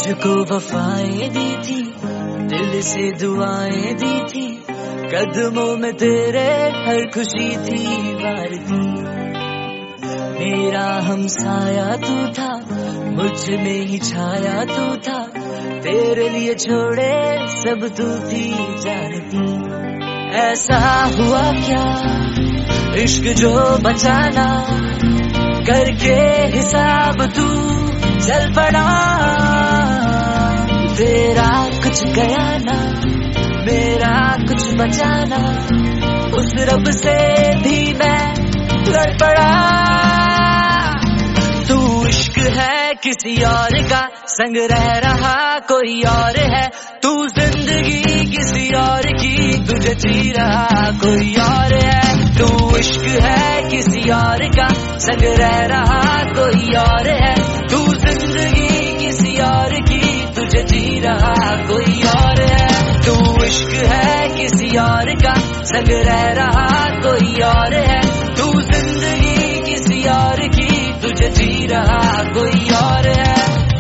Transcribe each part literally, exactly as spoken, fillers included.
तुझको वफाएं दी थी, दिल से दुआएं दी थी, कदमों में तेरे हर खुशी थी वार थी। मेरा हमसाया तू था, मुझ में ही छाया तू था, तेरे लिए छोड़े सब तू थी जानती। ऐसा हुआ क्या इश्क जो बचाना, करके हिसाब तू चल पड़ा। तेरा कुछ गया ना, मेरा कुछ बचाना, उस रब से भी मैं लड़ पड़ा। तू इश्क है किसी और का, संग रह रहा कोई और है। तू जिंदगी किसी और की, तुझे जी रहा कोई और है। तू इश्क है किसी और का, संग रह रहा कोई और है। तू जिंदगी किसी और की, तुझे जी रहा कोई और है। तू इश्क है किसी और का, संग रह रहा कोई और है। तू जिंदगी किसी और की, तुझे जी रहा कोई और है।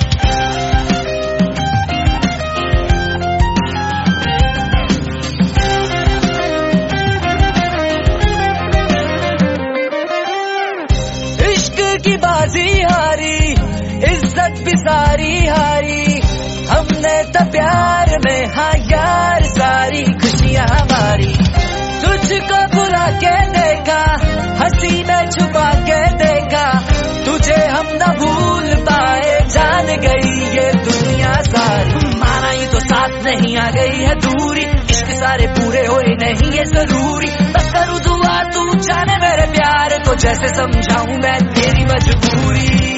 इश्क की बाजी हारी, इज्जत भी सारी हारी, हमने तो प्यार में हाँ यार सारी खुशियां हमारी। तुझको बुला के देखा, हंसी में छुपा के देखा, तुझे हम न भूल पाए, जान गई ये दुनिया सारी। माना ये तो साथ नहीं, आ गई है दूरी, इश्क सारे पूरे होए नहीं ये जरूरी। बस करूँ दुआ तू जाने मेरे प्यार को, जैसे समझाऊं मैं तेरी मजबूरी।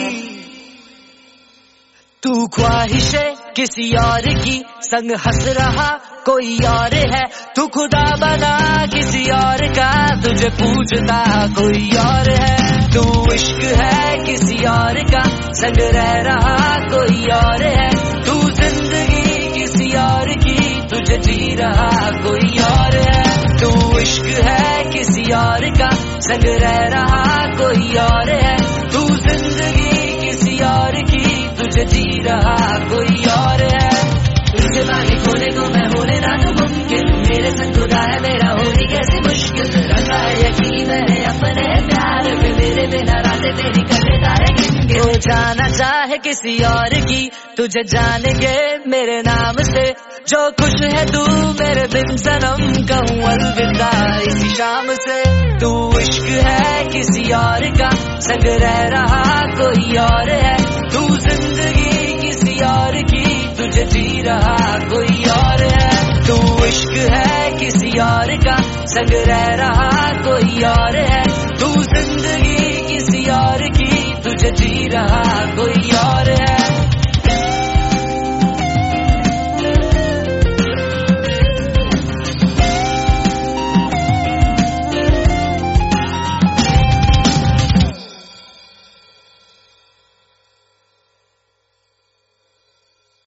तू ख्वाहिशे किसी और की, संग हंस रहा कोई और है। तू खुदा बना किसी और का, तुझे पूजता कोई और है। तू इश्क है किसी और का, संग रह रहा कोई और है। तू जिंदगी किसी और की, तुझे जी रहा कोई और है। तू इश्क है किसी और का, संग रह रहा कोई और है। तू जिंदगी किसी और की, तुझे जी रहा कोई और है। तुझे बाकी खोने को मैं होने ना तो मुमकिन, मेरे संग खुदा है मेरा होनी कैसी मुश्किल। रखा है यकीन है अपने प्यार पे, मेरे बिना रातें तेरी कर लेता है गिन के। वो जाना चाहे किसी और की, तुझे जानेंगे मेरे नाम से। जो खुश है तू मेरे बिन सनम, कहूँ अलविदा इसी शाम से। तू इश्क है किसी और का, संग रह रहा कोई और है। तू जिंदगी किसी और की, तुझे जी रहा कोई और है। तू इश्क है किसी और का, संग रह रहा कोई और है।